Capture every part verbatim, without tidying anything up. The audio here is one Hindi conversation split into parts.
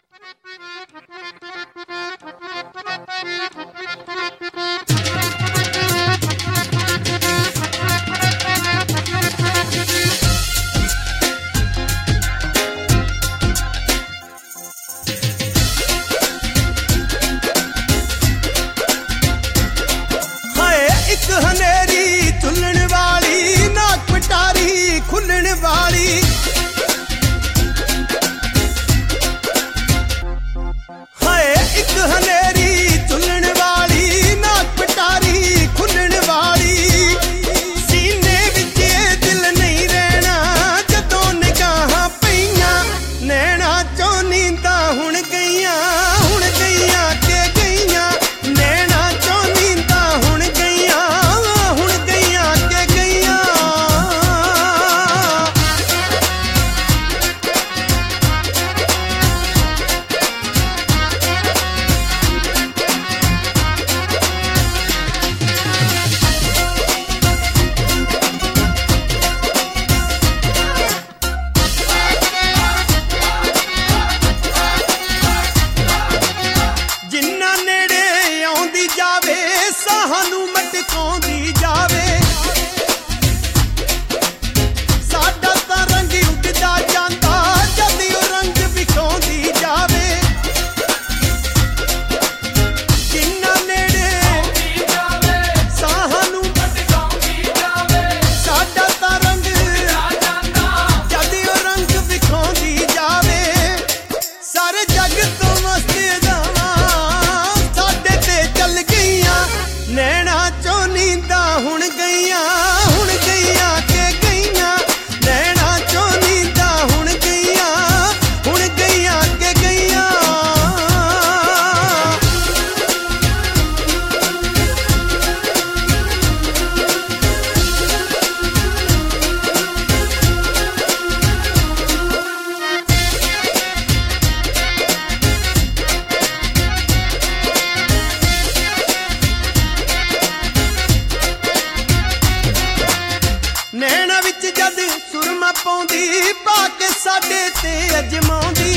पाउंदी पाके साडे ते अजमाउंदी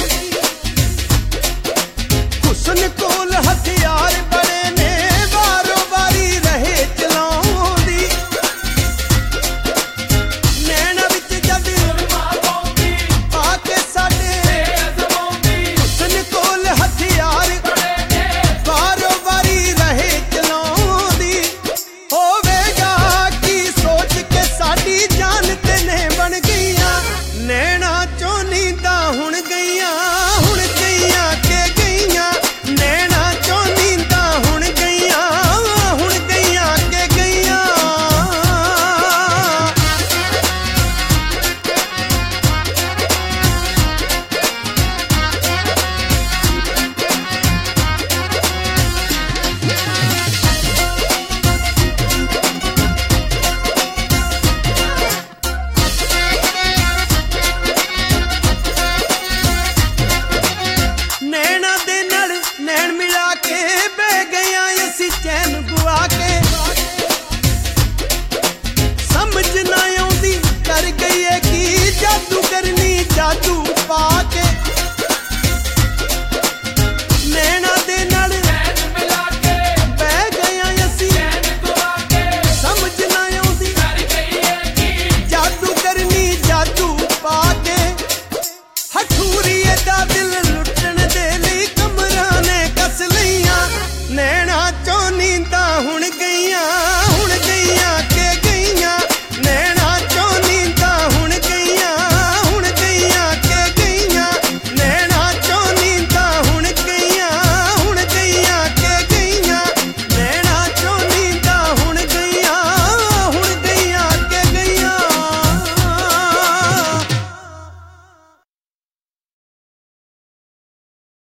हुस्न कोल हथियार बड़े ने वारो वारी रहे चलाउंदी नैना विच जद पाके साडे हुस्न कोल हथियार वारो वारी रहे चलाउंदी होवेगा की सोच के साडी जान ते ने बन गईया नैना चों नींदा हुण गईया हुण गईया के गईया नैना चों नींदा हुण गईया हुण गईया के गईया नैना दे नाल नैन मिला के बह गया असी चैन गुआ के समझ ना आउंदी कर गई है की जादू करनी जादू पाके नैना दे नाल नैन मिला के बह गया असी चैन गुआ के समझ ना आउंदी कर गई है की जादू करनी जादू पाके हठूरी दा दिल लुट